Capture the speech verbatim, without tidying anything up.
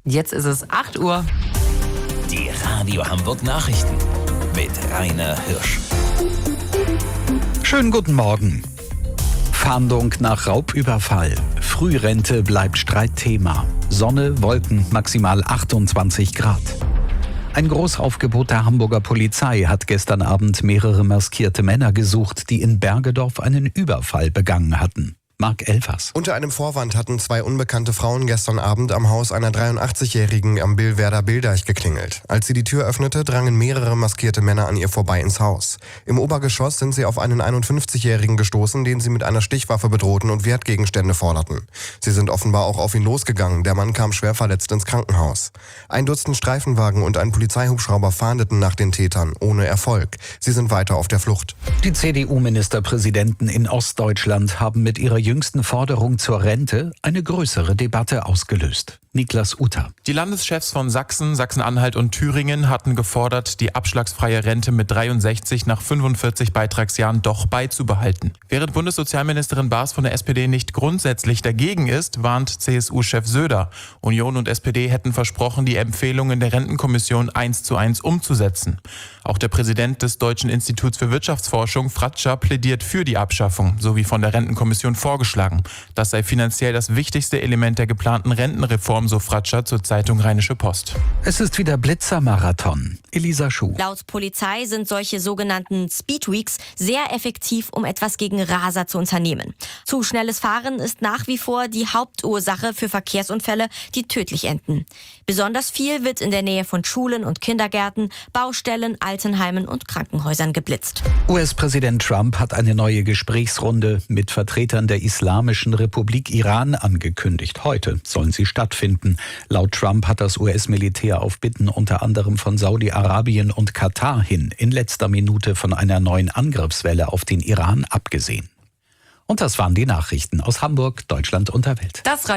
Jetzt ist es acht Uhr. Die Radio Hamburg Nachrichten mit Rainer Hirsch. Schönen guten Morgen. Fahndung nach Raubüberfall. Frührente bleibt Streitthema. Sonne, Wolken, maximal achtundzwanzig Grad. Ein Großaufgebot der Hamburger Polizei hat gestern Abend mehrere maskierte Männer gesucht, die in Bergedorf einen Überfall begangen hatten. Marc Elfers. Unter einem Vorwand hatten zwei unbekannte Frauen gestern Abend am Haus einer dreiundachtzigjährigen am Billwerder Bildeich geklingelt. Als sie die Tür öffnete, drangen mehrere maskierte Männer an ihr vorbei ins Haus. Im Obergeschoss sind sie auf einen einundfünfzigjährigen gestoßen, den sie mit einer Stichwaffe bedrohten und Wertgegenstände forderten. Sie sind offenbar auch auf ihn losgegangen. Der Mann kam schwer verletzt ins Krankenhaus. Ein Dutzend Streifenwagen und ein Polizeihubschrauber fahndeten nach den Tätern, ohne Erfolg. Sie sind weiter auf der Flucht. Die C D U-Ministerpräsidenten in Ostdeutschland haben mit ihrer jüngsten Forderung zur Rente eine größere Debatte ausgelöst. Niklas Utter. Die Landeschefs von Sachsen, Sachsen-Anhalt und Thüringen hatten gefordert, die abschlagsfreie Rente mit dreiundsechzig nach fünfundvierzig Beitragsjahren doch beizubehalten. Während Bundessozialministerin Baas von der S P D nicht grundsätzlich dagegen ist, warnt C S U-Chef Söder. Union und S P D hätten versprochen, die Empfehlungen der Rentenkommission eins zu eins umzusetzen. Auch der Präsident des Deutschen Instituts für Wirtschaftsforschung, Fratscher, plädiert für die Abschaffung, so wie von der Rentenkommission vorgeschlagen. Das sei finanziell das wichtigste Element der geplanten Rentenreform, so Fratscher zur Zeitung Rheinische Post. Es ist wieder Blitzermarathon. Elisa Schuh. Laut Polizei sind solche sogenannten Speedweeks sehr effektiv, um etwas gegen Raser zu unternehmen. Zu schnelles Fahren ist nach wie vor die Hauptursache für Verkehrsunfälle, die tödlich enden. Besonders viel wird in der Nähe von Schulen und Kindergärten, Baustellen, Altenheimen und Krankenhäusern geblitzt. U S-Präsident Trump hat eine neue Gesprächsrunde mit Vertretern der Islamischen Republik Iran angekündigt. Heute sollen sie stattfinden. Laut Trump hat das U S-Militär auf Bitten unter anderem von Saudi-Arabien und Katar hin in letzter Minute von einer neuen Angriffswelle auf den Iran abgesehen. Und das waren die Nachrichten aus Hamburg, Deutschland und der Welt. Das